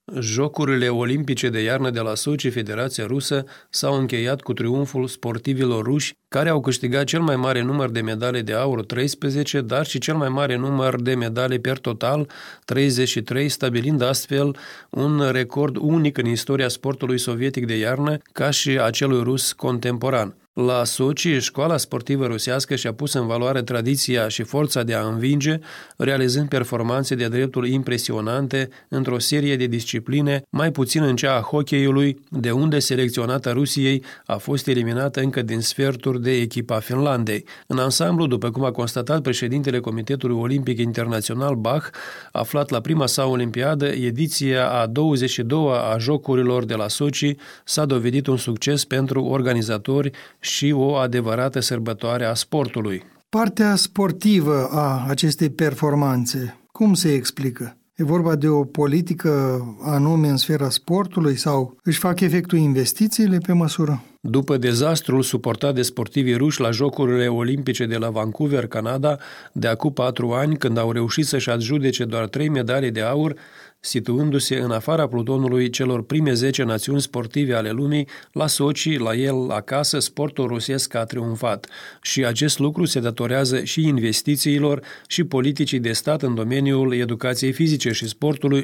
Jocurile olimpice de iarnă de la Sochi, Federația Rusă, s-au încheiat cu triumful sportivilor ruși, care au câștigat cel mai mare număr de medalii de aur, 13, dar și cel mai mare număr de medalii per total, 33, stabilind astfel un record unic în istoria sportului sovietic de iarnă, ca și a celui rus contemporan. La Sochi, școala sportivă rusească și-a pus în valoare tradiția și forța de a învinge, realizând performanțe de dreptul impresionante într-o serie de discipline, mai puțin în cea a hocheiului, de unde selecționata Rusiei a fost eliminată încă din sferturi de echipa Finlandei. În ansamblu, după cum a constatat președintele Comitetului Olimpic Internațional Bach, aflat la prima sa olimpiadă, ediția a 22-a a Jocurilor de la Sochi s-a dovedit un succes pentru organizatori și o adevărată sărbătoare a sportului. Partea sportivă a acestei performanțe, cum se explică? E vorba de o politică anume în sfera sportului sau își fac efectul investițiile pe măsură? După dezastrul suportat de sportivii ruși la Jocurile Olimpice de la Vancouver, Canada, de acum 4 ani, când au reușit să-și adjudece doar 3 medalii de aur, situându-se în afara plutonului celor prime 10 națiuni sportive ale lumii, la Sochi, la el acasă, sportul rusesc a triumfat. Și acest lucru se datorează și investițiilor și politicii de stat în domeniul educației fizice și sportului,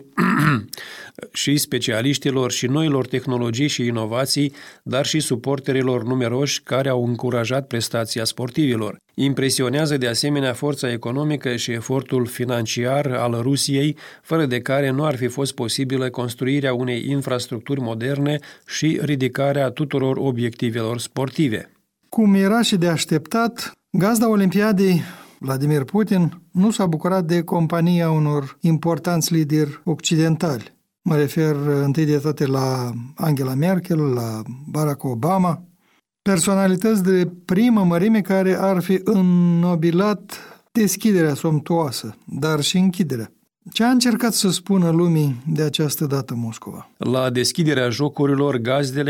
și specialiștilor și noilor tehnologii și inovații, dar și suporterilor numeroși care au încurajat prestația sportivilor. Impresionează de asemenea forța economică și efortul financiar al Rusiei, fără de care nu ar fi fost posibilă construirea unei infrastructuri moderne și ridicarea tuturor obiectivelor sportive. Cum era și de așteptat, gazda Olimpiadei, Vladimir Putin, nu s-a bucurat de compania unor importanți lideri occidentali. Mă refer întâi de toate la Angela Merkel, la Barack Obama, personalități de primă mărime care ar fi înnobilat deschiderea somptuoasă, dar și închiderea. Ce a încercat să spună lumii de această dată Moscova? La deschiderea jocurilor, gazdele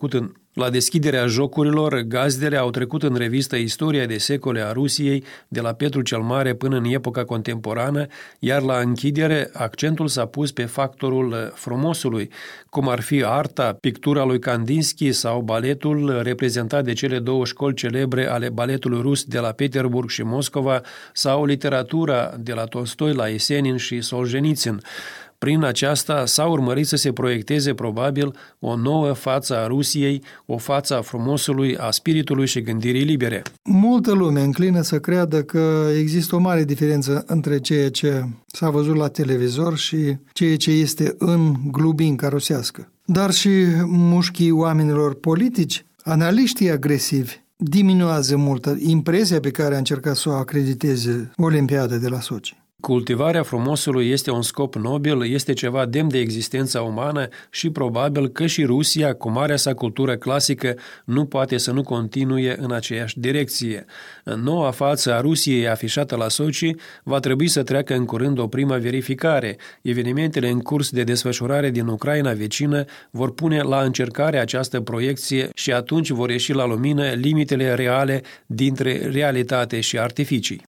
au trecut în revistă istoria de secole a Rusiei, de la Petru cel Mare până în epoca contemporană, iar la închidere accentul s-a pus pe factorul frumosului, cum ar fi arta, pictura lui Kandinsky sau baletul reprezentat de cele două școli celebre ale baletului rus de la Peterburg și Moscova, sau literatura de la Tolstoi la Esenin și Solzhenitsyn. Prin aceasta s-a urmărit să se proiecteze probabil o nouă față a Rusiei, o față a frumosului, a spiritului și gândirii libere. Multă lume înclină să creadă că există o mare diferență între ceea ce s-a văzut la televizor și ceea ce este în glubinca rusească. Dar și mușchii oamenilor politici, analiștii agresivi, diminuează mult impresia pe care a încercat să o acrediteze Olimpiada de la Sochi. Cultivarea frumosului este un scop nobil, este ceva demn de existența umană și probabil că și Rusia, cu marea sa cultură clasică, nu poate să nu continue în aceeași direcție. În noua față a Rusiei afișată la Sochi va trebui să treacă în curând o primă verificare. Evenimentele în curs de desfășurare din Ucraina vecină vor pune la încercare această proiecție și atunci vor ieși la lumină limitele reale dintre realitate și artificii.